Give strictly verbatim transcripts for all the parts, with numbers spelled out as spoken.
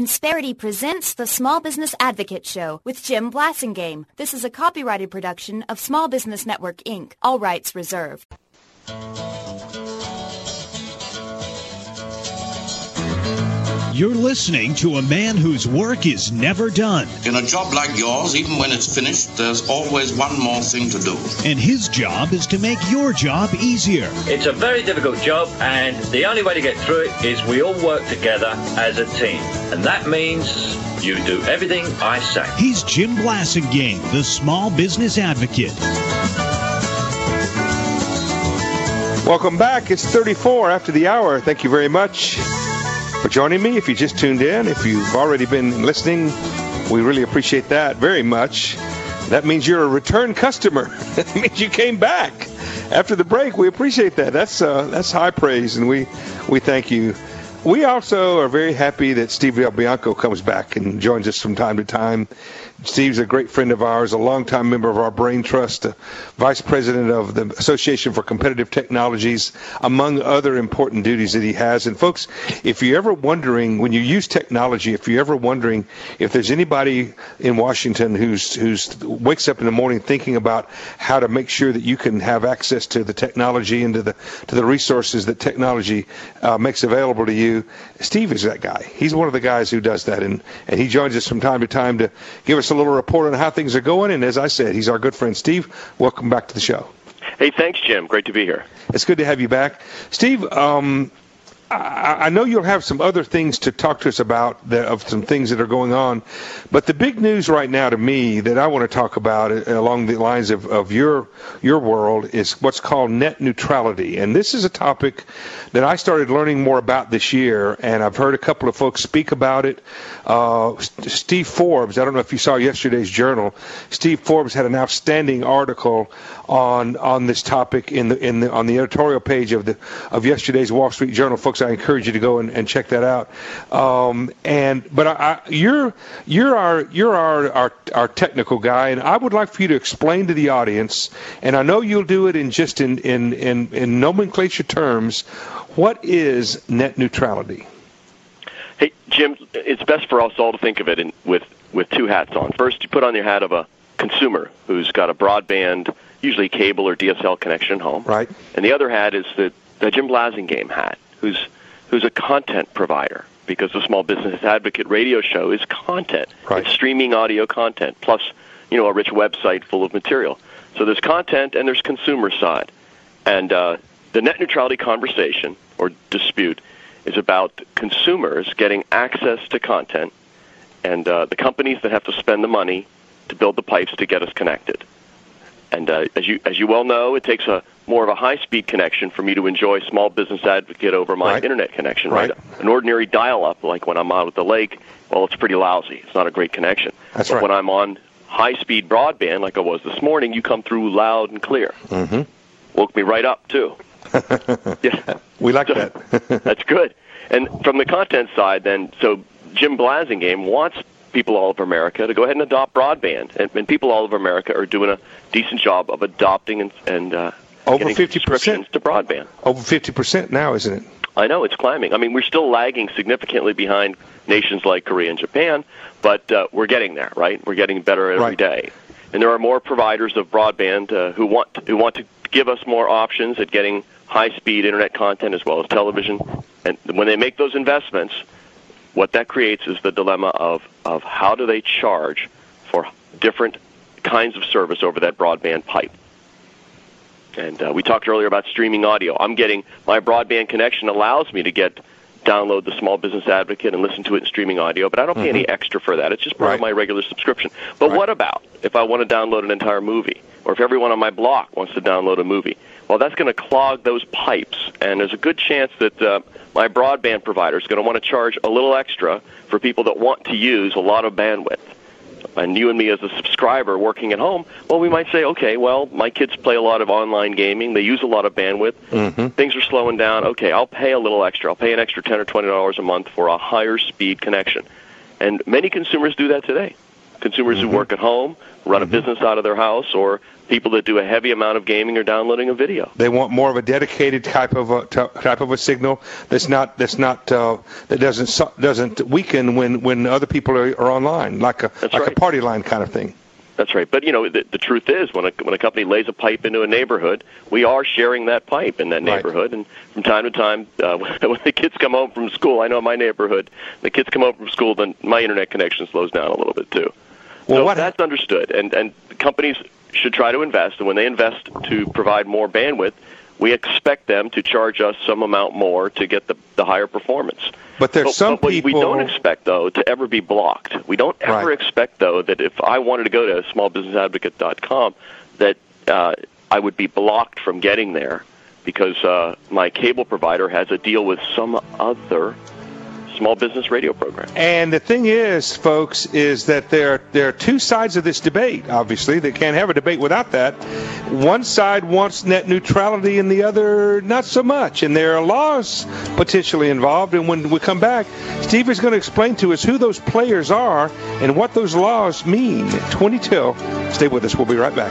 Insperity presents the Small Business Advocate Show with Jim Blasingame. This is a copyrighted production of Small Business Network, Incorporated. All rights reserved. You're listening to a man whose work is never done. In a job like yours, even when it's finished, there's always one more thing to do. And his job is to make your job easier. It's a very difficult job, and the only way to get through it is we all work together as a team. And that means you do everything I say. He's Jim Blasingame, the Small Business Advocate. Welcome back. It's thirty-four after the hour. Thank you very much for joining me. If you just tuned in, if you've already been listening, we really appreciate that very much. That means you're a return customer. That means you came back after the break. We appreciate that. That's uh, that's high praise, and we, we thank you. We also are very happy that Steve Del Bianco comes back and joins us from time to time. Steve's a great friend of ours, a longtime member of our Brain Trust, a vice president of the Association for Competitive Technologies, among other important duties that he has. And folks, if you're ever wondering, when you use technology, if you're ever wondering if there's anybody in Washington who's who's wakes up in the morning thinking about how to make sure that you can have access to the technology and to the to the resources that technology uh, makes available to you, Steve is that guy. He's one of the guys who does that, and, and he joins us from time to time to give us a little report on how things are going. And as I said, he's our good friend. Steve, welcome back to the show. Hey, thanks, Jim. Great to be here. It's good to have you back. Steve, um, I, I know you'll have some other things to talk to us about, that, of some things that are going on. But the big news right now to me that I want to talk about along the lines of, of your your world is what's called net neutrality. And this is a topic that I started learning more about this year, and I've heard a couple of folks speak about it. Uh, Steve Forbes, I don't know if you saw yesterday's Journal, Steve Forbes had an outstanding article on on this topic in the in the on the editorial page of the of yesterday's Wall Street Journal. Folks, I encourage you to go and, and check that out. Um, and but I, I, you're you're our you're our, our our technical guy, and I would like for you to explain to the audience, and I know you'll do it in just in in in, in nomenclature terms. What is net neutrality? Hey, Jim, it's best for us all to think of it in, with, with two hats on. First, you put on your hat of a consumer who's got a broadband, usually cable or D S L connection at home. Right. And the other hat is the, the Jim Blasingame hat, who's who's a content provider, because the Small Business Advocate radio show is content. Right. It's streaming audio content, plus, you know, a rich website full of material. So there's content and there's consumer side. And uh, the net neutrality conversation or dispute is about consumers getting access to content and uh, the companies that have to spend the money to build the pipes to get us connected. And uh, as you as you well know, it takes a more of a high-speed connection for me to enjoy Small Business Advocate over my right. internet connection. Right. right? An ordinary dial-up, like when I'm out at the lake, well, it's pretty lousy. It's not a great connection. That's but right. when I'm on high-speed broadband, like I was this morning, you come through loud and clear. Mm-hmm. Woke me right up, too. Yeah. We like so, that. That's good. And from the content side, then, so Jim Blasingame wants people all over America to go ahead and adopt broadband, and, and people all over America are doing a decent job of adopting and, and uh, over getting fifty percent subscriptions to broadband. Over fifty percent now, isn't it? I know, it's climbing. I mean, we're still lagging significantly behind nations like Korea and Japan, but uh, we're getting there, right? We're getting better every right. day. And there are more providers of broadband uh, who want to, who want to give us more options at getting high-speed internet content as well as television. And when they make those investments, what that creates is the dilemma of, of how do they charge for different kinds of service over that broadband pipe. And uh, we talked earlier about streaming audio. I'm getting, my broadband connection allows me to get, download the Small Business Advocate and listen to it in streaming audio, but I don't pay mm-hmm. any extra for that. It's just part right. of my regular subscription. But right. what about if I want to download an entire movie, or if everyone on my block wants to download a movie? Well, that's going to clog those pipes, and there's a good chance that uh, my broadband provider is going to want to charge a little extra for people that want to use a lot of bandwidth. And you and me as a subscriber working at home, well, we might say, okay, well, my kids play a lot of online gaming. They use a lot of bandwidth. Mm-hmm. Things are slowing down. Okay, I'll pay a little extra. I'll pay an extra ten or twenty dollars a month for a higher speed connection. And many consumers do that today. consumers mm-hmm. who work at home, run mm-hmm. a business out of their house, or people that do a heavy amount of gaming or downloading a video. They want more of a dedicated type of a type of a signal that's not that's not uh, that doesn't doesn't weaken when, when other people are, are online, like a that's like right. a party line kind of thing. That's right. But, you know, the, the truth is when a, when a company lays a pipe into a neighborhood, we are sharing that pipe in that neighborhood. Right. And from time to time, uh, when the kids come home from school, I know in my neighborhood, the kids come home from school, then my internet connection slows down a little bit, too. Well, so what that's understood. And, and companies should try to invest. And when they invest to provide more bandwidth, we expect them to charge us some amount more to get the, the higher performance. But there's but, some but people... we don't expect, though, to ever be blocked. We don't ever right. expect, though, that if I wanted to go to small business advocate dot com, that uh, I would be blocked from getting there because uh, my cable provider has a deal with some other small business radio program. And the thing is, folks, is that there, there are two sides of this debate, obviously. They can't have a debate without that. One side wants net neutrality and the other not so much. And there are laws potentially involved. And when we come back, Steve is going to explain to us who those players are and what those laws mean. twenty till. Stay with us. We'll be right back.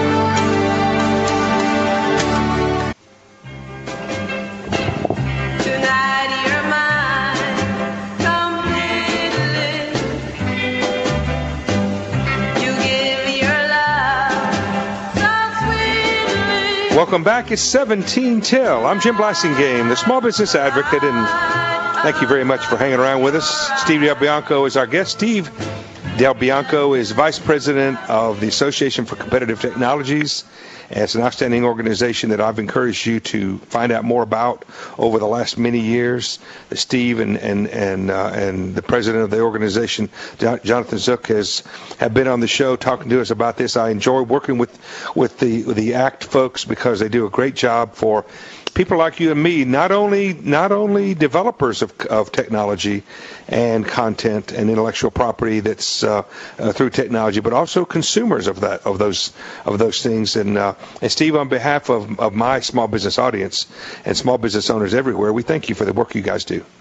Welcome back. It's seventeen till. I'm Jim Blasingame, the small business advocate, and thank you very much for hanging around with us. Steve Del Bianco is our guest. Steve Del Bianco is vice president of the Association for Competitive Technologies. It's an outstanding organization that I've encouraged you to find out more about over the last many years. Steve and and and uh, and the president of the organization, Jonathan Zook, has have been on the show talking to us about this. I enjoy working with with the with the ACT folks because they do a great job for people like you and me, not only not only developers of, of technology and content and intellectual property that's uh, uh, through technology, but also consumers of that of those of those things. And uh, and Steve, on behalf of, of my small business audience and small business owners everywhere, we thank you for the work you guys do.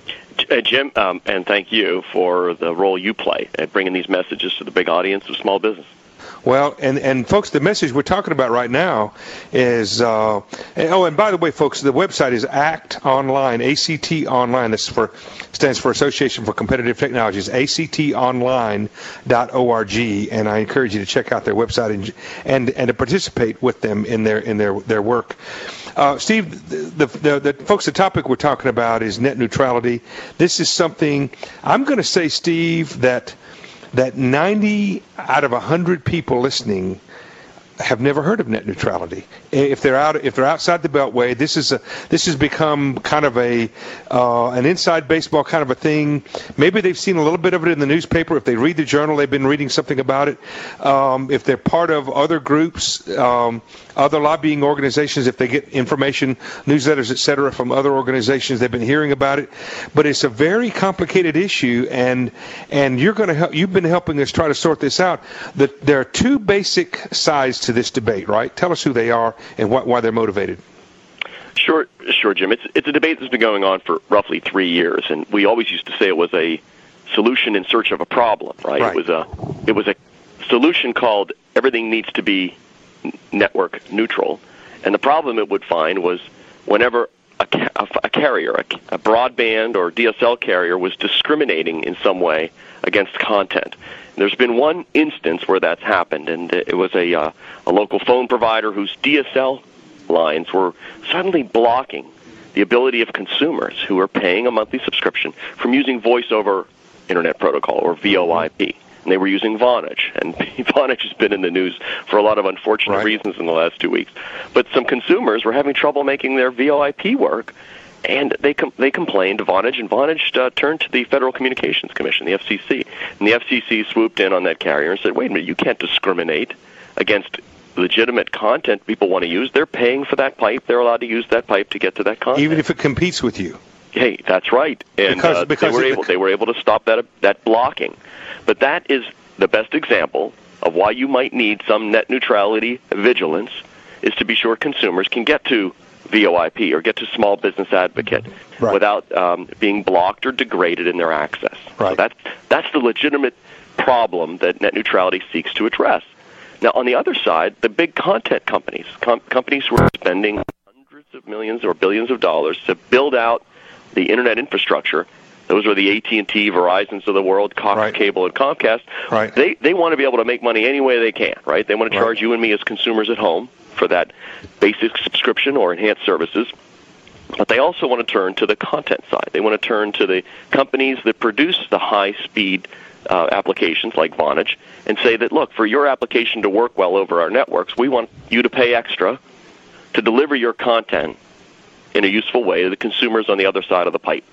Uh, Jim, um, and thank you for the role you play at bringing these messages to the big audience of small business. Well, and, and folks, the message we're talking about right now is, uh, and, oh, and by the way, folks, the website is ACT Online, A C T Online. This for, stands for Association for Competitive Technologies, A C T online dot org, and I encourage you to check out their website and and, and to participate with them in their in their their work. Uh, Steve, the, the, the folks, the topic we're talking about is net neutrality. This is something I'm going to say, Steve, that. that ninety out of one hundred people listening have never heard of net neutrality. If they're out, if they're outside the Beltway, this is a this has become kind of a uh, an inside baseball kind of a thing. Maybe they've seen a little bit of it in the newspaper. If they read the Journal, they've been reading something about it. Um, if they're part of other groups, um, other lobbying organizations, if they get information, newsletters, et cetera, from other organizations, they've been hearing about it. But it's a very complicated issue, and and you're going to help. You've been helping us try to sort this out. That there are two basic sides to this debate, right? Tell us who they are and what, why they're motivated. Sure, sure, Jim. It's it's a debate that's been going on for roughly three years, and we always used to say it was a solution in search of a problem, right? right. It was a it was a solution called everything needs to be network neutral, and the problem it would find was whenever a, a, a carrier, a, a broadband or D S L carrier, was discriminating in some way against content. There's been one instance where that's happened, and it was a uh, a local phone provider whose D S L lines were suddenly blocking the ability of consumers who are paying a monthly subscription from using voice over Internet Protocol, or V O I P. And they were using Vonage, and Vonage has been in the news for a lot of unfortunate right. reasons in the last two weeks. But some consumers were having trouble making their V O I P work, and they com- they complained to Vonage, and Vonage uh, turned to the Federal Communications Commission, the F C C. And the F C C swooped in on that carrier and said, wait a minute, you can't discriminate against legitimate content people want to use. They're paying for that pipe. They're allowed to use that pipe to get to that content. Even if it competes with you. Hey, that's right. And because, uh, because they were able they were able to stop that that blocking. But that is the best example of why you might need some net neutrality vigilance, is to be sure consumers can get to V O I P or get to Small Business Advocate right. without um, being blocked or degraded in their access. Right. So that's, that's the legitimate problem that net neutrality seeks to address. Now, on the other side, the big content companies, com- companies who are spending hundreds of millions or billions of dollars to build out the internet infrastructure, those are the A T and T, Verizons of the world, Cox right. Cable, and Comcast. Right. They they want to be able to make money any way they can, right? They want to charge right. you and me as consumers at home for that basic subscription or enhanced services. But they also want to turn to the content side. They want to turn to the companies that produce the high-speed uh, applications like Vonage and say that, look, for your application to work well over our networks, we want you to pay extra to deliver your content in a useful way to the consumers on the other side of the pipe.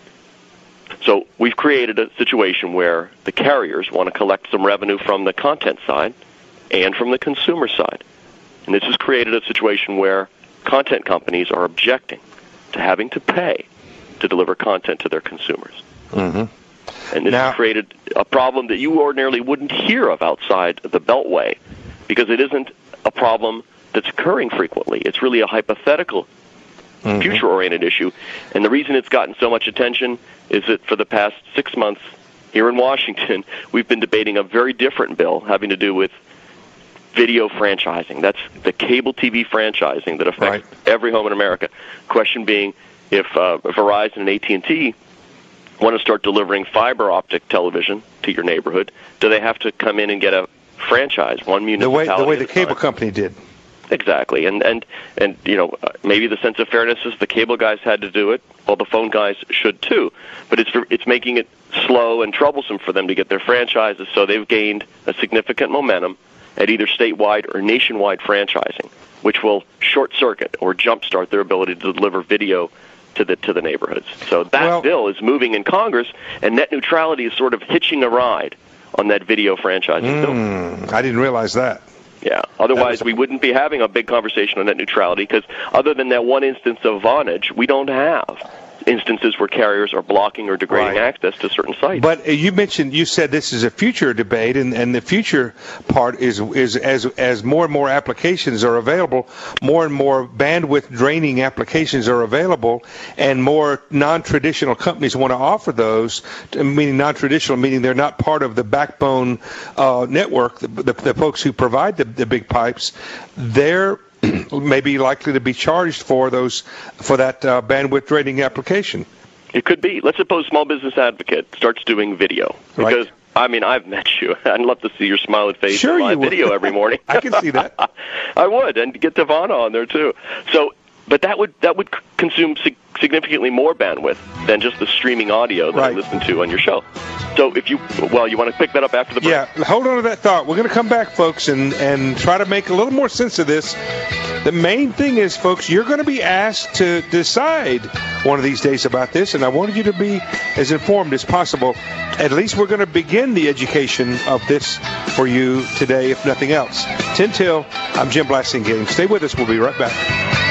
So we've created a situation where the carriers want to collect some revenue from the content side and from the consumer side. And this has created a situation where content companies are objecting to having to pay to deliver content to their consumers. Mm-hmm. And this now, has created a problem that you ordinarily wouldn't hear of outside the Beltway because it isn't a problem that's occurring frequently. It's really a hypothetical, mm-hmm. future-oriented issue. And the reason it's gotten so much attention is that for the past six months here in Washington, we've been debating a very different bill having to do with video franchising. That's the cable T V franchising that affects right. every home in America. Question being, if uh, Verizon and A T and T want to start delivering fiber optic television to your neighborhood, do they have to come in and get a franchise, one municipality The way the, way the at a cable time? company did. Exactly, and and and you know maybe the sense of fairness is the cable guys had to do it, well the phone guys should too, but it's it's making it slow and troublesome for them to get their franchises. So they've gained a significant momentum at either statewide or nationwide franchising, which will short circuit or jumpstart their ability to deliver video to the to the neighborhoods. So that well, bill is moving in Congress, and net neutrality is sort of hitching a ride on that video franchising mm, bill. I didn't realize that. Yeah. Otherwise, a- we wouldn't be having a big conversation on net neutrality because other than that one instance of Vonage, we don't have instances where carriers are blocking or degrading right. access to certain sites. But uh, you mentioned, you said this is a future debate, and, and the future part is is as as more and more applications are available, more and more bandwidth draining applications are available, and more non-traditional companies want to offer those, meaning non-traditional, meaning they're not part of the backbone uh, network, the, the, the folks who provide the, the big pipes, they're may be likely to be charged for those for that uh, bandwidth draining application. It could be. Let's suppose Small Business Advocate starts doing video. Because, right. I mean, I've met you. I'd love to see your smiling face sure in my you would. video every morning. I can see that. I would, and get Devana on there, too. So, but that would that would consume sig- significantly more bandwidth than just the streaming audio that right. I listen to on your show. So if you, well, you want to pick that up after the break? Yeah, hold on to that thought. We're going to come back, folks, and, and try to make a little more sense of this. The main thing is, folks, you're going to be asked to decide one of these days about this, and I wanted you to be as informed as possible. At least we're going to begin the education of this for you today, if nothing else. ten till, I'm Jim Blasingame. Stay with us. We'll be right back.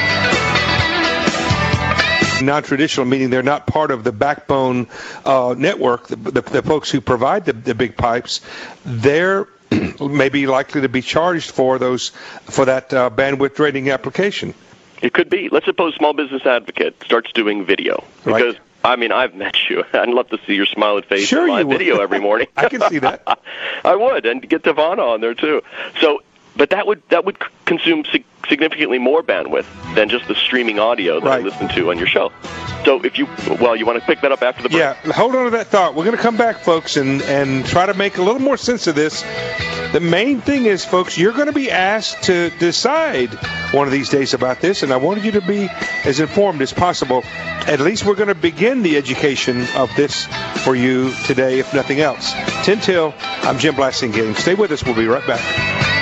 Non-traditional, meaning they're not part of the backbone uh, network, the, the, the folks who provide the, the big pipes, they're may be likely to be charged for those for that uh, bandwidth draining application. It could be. Let's suppose Small Business Advocate starts doing video. Right. Because, I mean, I've met you. I'd love to see your smiling face sure in my you would. video every morning. I can see that. I would, and get Devana on there, too. So, but that would that would consume sig- significantly more bandwidth than just the streaming audio that right. I listen to on your show. So if you, well, you want to pick that up after the break? Yeah, hold on to that thought. We're going to come back, folks, and, and try to make a little more sense of this. The main thing is, folks, you're going to be asked to decide one of these days about this, and I wanted you to be as informed as possible. At least we're going to begin the education of this for you today, if nothing else. ten till, I'm Jim Blasingame. Stay with us. We'll be right back.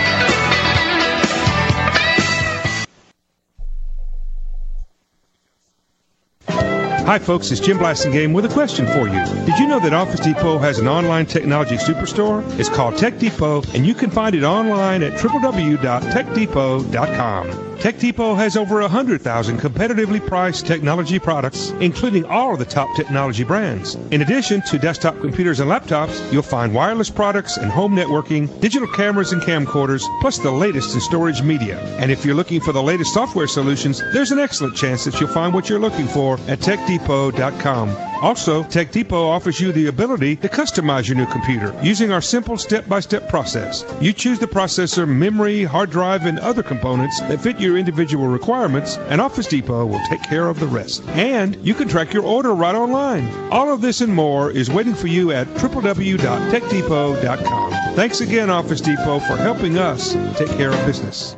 Hi, folks. It's Jim Blasingame with a question for you. Did you know that Office Depot has an online technology superstore? It's called Tech Depot, and you can find it online at w w w dot tech depot dot com. Tech Depot has over one hundred thousand competitively priced technology products, including all of the top technology brands. In addition to desktop computers and laptops, you'll find wireless products and home networking, digital cameras and camcorders, plus the latest in storage media. And if you're looking for the latest software solutions, there's an excellent chance that you'll find what you're looking for at tech depot dot com. Also, Tech Depot offers you the ability to customize your new computer using our simple step-by-step process. You choose the processor, memory, hard drive, and other components that fit your individual requirements, and Office Depot will take care of the rest. And you can track your order right online. All of this and more is waiting for you at w w w dot tech depot dot com. Thanks again, Office Depot, for helping us take care of business.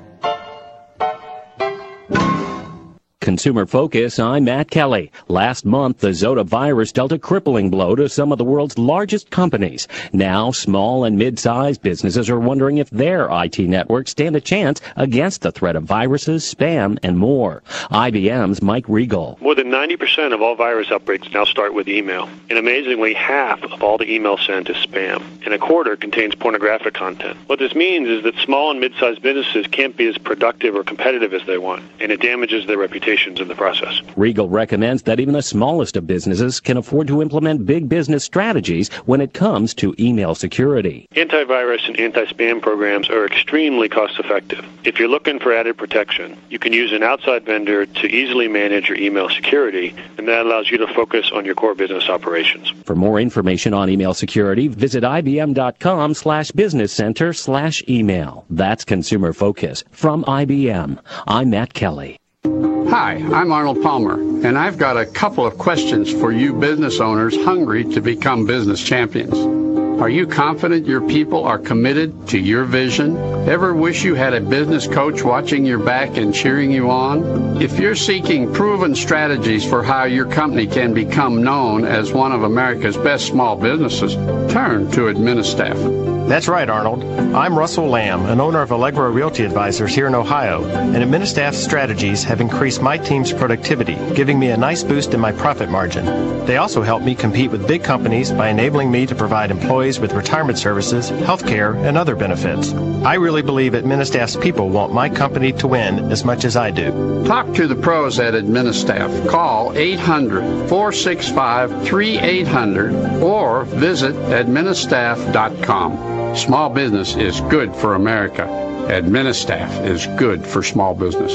Consumer Focus, I'm Matt Kelly. Last month, the Zota virus dealt a crippling blow to some of the world's largest companies. Now, small and mid-sized businesses are wondering if their I T networks stand a chance against the threat of viruses, spam, and more. I B M's Mike Regal. More than ninety percent of all virus outbreaks now start with email. And amazingly, half of all the email sent is spam. And a quarter contains pornographic content. What this means is that small and mid-sized businesses can't be as productive or competitive as they want, and it damages their reputation in the process. Regal recommends that even the smallest of businesses can afford to implement big business strategies when it comes to email security. Antivirus and anti-spam programs are extremely cost-effective. If you're looking for added protection, you can use an outside vendor to easily manage your email security, and that allows you to focus on your core business operations. For more information on email security, visit ibm.com slash business center slash email. That's Consumer Focus from I B M. I'm Matt Kelly. Hi, I'm Arnold Palmer, and I've got a couple of questions for you business owners hungry to become business champions. Are you confident your people are committed to your vision? Ever wish you had a business coach watching your back and cheering you on? If you're seeking proven strategies for how your company can become known as one of America's best small businesses, turn to Administaff. That's right, Arnold. I'm Russell Lamb, an owner of Allegro Realty Advisors here in Ohio, and Administaff's strategies have increased my team's productivity, giving me a nice boost in my profit margin. They also help me compete with big companies by enabling me to provide employees with retirement services, health care, and other benefits. I really believe Administaff's people want my company to win as much as I do. Talk to the pros at Administaff. Call eight hundred, four six five, three eight hundred or visit administaff dot com. Small business is good for America. Administaff is good for small business.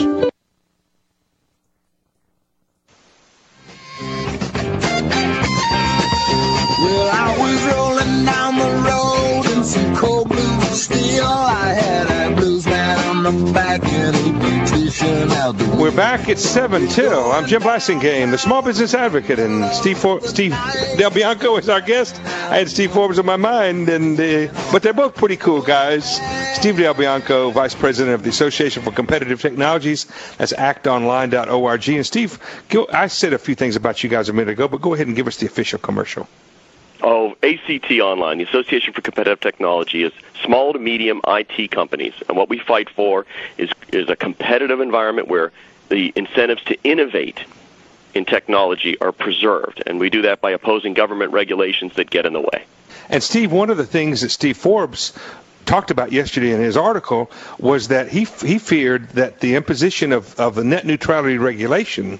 Well, I was rolling down the road in some cold blue steel. I had a blues man on the back and a beautician out the window. We're back at seven till. I'm Jim Blassingame, the small business advocate, and Steve For- Steve Del Bianco is our guest. I had Steve Forbes on my mind, and uh, but they're both pretty cool guys. Steve Del Bianco, Vice President of the Association for Competitive Technologies. That's act online dot org. And Steve, go, I said a few things about you guys a minute ago, but go ahead and give us the official commercial. Oh, A C T Online, the Association for Competitive Technology, is small to medium I T companies. And what we fight for is is a competitive environment where the incentives to innovate in technology are preserved. And we do that by opposing government regulations that get in the way. And Steve, one of the things that Steve Forbes talked about yesterday in his article was that he he feared that the imposition of, of the net neutrality regulation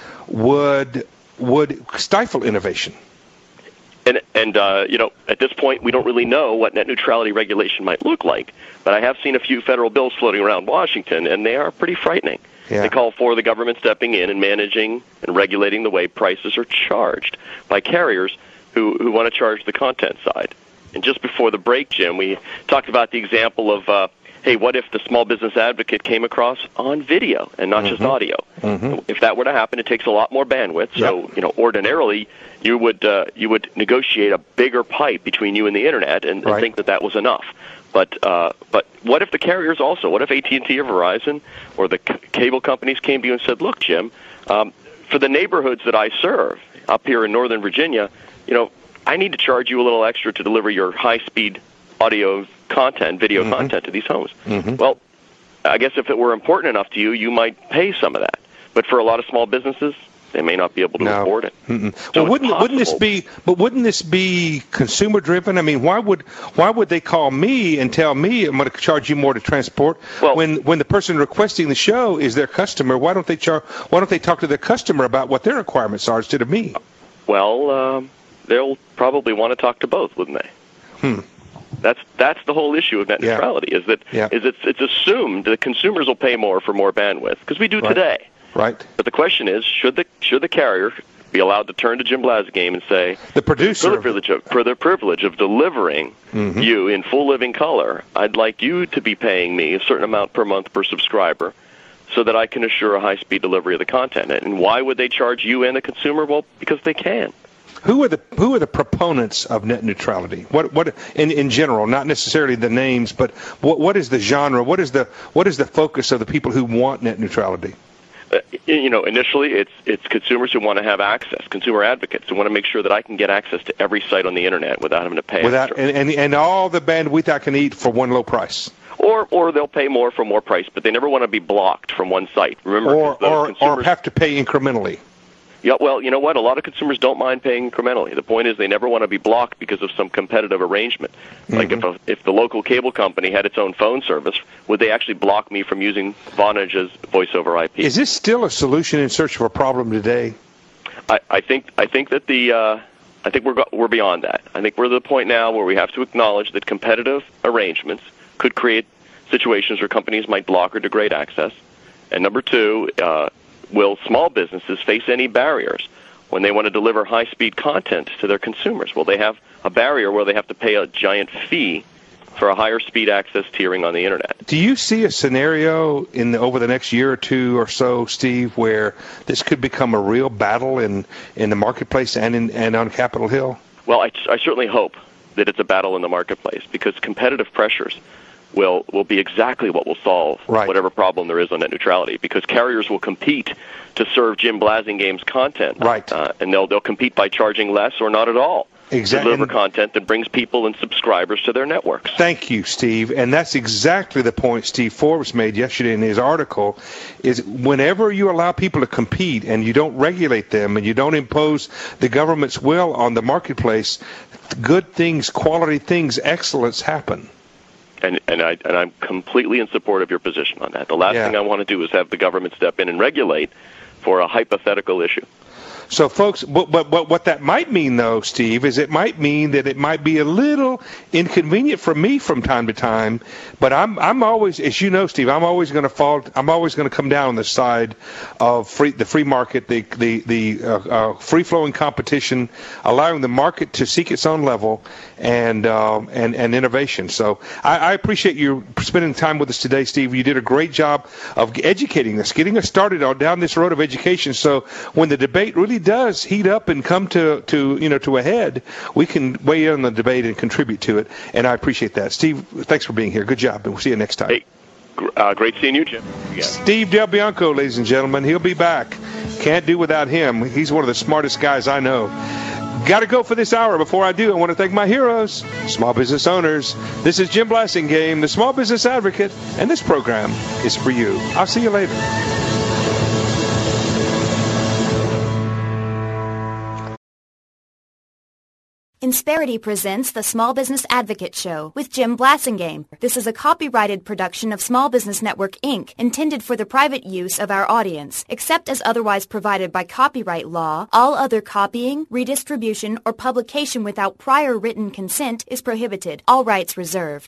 would would stifle innovation. And, and uh, you know, at this point, we don't really know what net neutrality regulation might look like. But I have seen a few federal bills floating around Washington, and they are pretty frightening. Yeah. They call for the government stepping in and managing and regulating the way prices are charged by carriers who, who want to charge the content side. And just before the break, Jim, we talked about the example of, uh, hey, what if the small business advocate came across on video and not mm-hmm. just audio? Mm-hmm. If that were to happen, it takes a lot more bandwidth. So, yep. you know, ordinarily, you would uh, you would negotiate a bigger pipe between you and the internet and, right. and think that that was enough. But uh, but what if the carriers also? What if A T and T or Verizon or the c- cable companies came to you and said, look, Jim, um, for the neighborhoods that I serve up here in Northern Virginia, you know, I need to charge you a little extra to deliver your high-speed audio content, video mm-hmm. content to these homes. Mm-hmm. Well, I guess if it were important enough to you, you might pay some of that. But for a lot of small businesses, They may not be able to no. afford it. Mm-mm. So well, wouldn't wouldn't this be? But wouldn't this be consumer driven? I mean, why would why would they call me and tell me I'm going to charge you more to transport well, when when the person requesting the show is their customer? Why don't they char- Why don't they talk to their customer about what their requirements are instead of me? Well, um, they'll probably want to talk to both, wouldn't they? Hmm. That's that's the whole issue of net yeah. neutrality. Is that yeah. is it's it's assumed that consumers will pay more for more bandwidth because we do right. today. Right. But the question is, should the should the carrier be allowed to turn to Jim Blasingame and say, the producer, for the privilege of, for the privilege of delivering mm-hmm. you in full living color, I'd like you to be paying me a certain amount per month per subscriber, so that I can assure a high speed delivery of the content. And why would they charge you and the consumer? Well, because they can. Who are the who are the proponents of net neutrality? What what in in general, not necessarily the names, but what what is the genre? What is the what is the focus of the people who want net neutrality? Uh, you know, initially it's it's consumers who want to have access, consumer advocates who want to make sure that I can get access to every site on the internet without having to pay without extra. And, and and all the bandwidth I can eat for one low price. Or or they'll pay more for more price, but they never want to be blocked from one site. Remember, or or, consumers, or have to pay incrementally. Yeah, well, you know what? A lot of consumers don't mind paying incrementally. The point is they never want to be blocked because of some competitive arrangement. Like mm-hmm. if a, if the local cable company had its own phone service, would they actually block me from using Vonage's voice over I P? Is this still a solution in search of a problem today? I, I think I think that the uh, I think we're go- we're beyond that. I think we're at the point now where we have to acknowledge that competitive arrangements could create situations where companies might block or degrade access. And number two, uh, will small businesses face any barriers when they want to deliver high-speed content to their consumers? Will they have a barrier where they have to pay a giant fee for a higher speed access tiering on the internet? Do you see a scenario in the, over the next year or two or so, Steve, where this could become a real battle in, in the marketplace and in, and on Capitol Hill? Well, I, I certainly hope that it's a battle in the marketplace because competitive pressures will will be exactly what will solve right. whatever problem there is on net neutrality, because carriers will compete to serve Jim Blasingame's content, right? Uh, and they'll they'll compete by charging less or not at all. Exactly. To deliver content that brings people and subscribers to their networks. Thank you, Steve. And that's exactly the point Steve Forbes made yesterday in his article, is whenever you allow people to compete and you don't regulate them and you don't impose the government's will on the marketplace, good things, quality things, excellence happen. And and I and I'm completely in support of your position on that. The last yeah. thing I want to do is have the government step in and regulate for a hypothetical issue. So, folks, but, but, but what that might mean, though, Steve, is it might mean that it might be a little inconvenient for me from time to time. But I'm I'm always, as you know, Steve, I'm always going to fall. I'm always going to come down on the side of free, the free market, the the the uh, uh, free flowing competition, allowing the market to seek its own level and um, and and innovation. So I, I appreciate you spending time with us today, Steve. You did a great job of educating us, getting us started on down this road of education. So when the debate really does heat up and come to, to you know to a head, we can weigh in on the debate and contribute to it, and I appreciate that. Steve, thanks for being here. Good job, and we'll see you next time. Hey, uh, great seeing you, Jim. Yeah. Steve Del Bianco, ladies and gentlemen, he'll be back. Can't do without him. He's one of the smartest guys I know. Got to go for this hour. Before I do, I want to thank my heroes, small business owners. This is Jim Blasingame, the Small Business Advocate, and this program is for you. I'll see you later. Insperity presents the Small Business Advocate Show with Jim Blasingame. This is a copyrighted production of Small Business Network, Incorporated, intended for the private use of our audience. Except as otherwise provided by copyright law, all other copying, redistribution, or publication without prior written consent is prohibited. All rights reserved.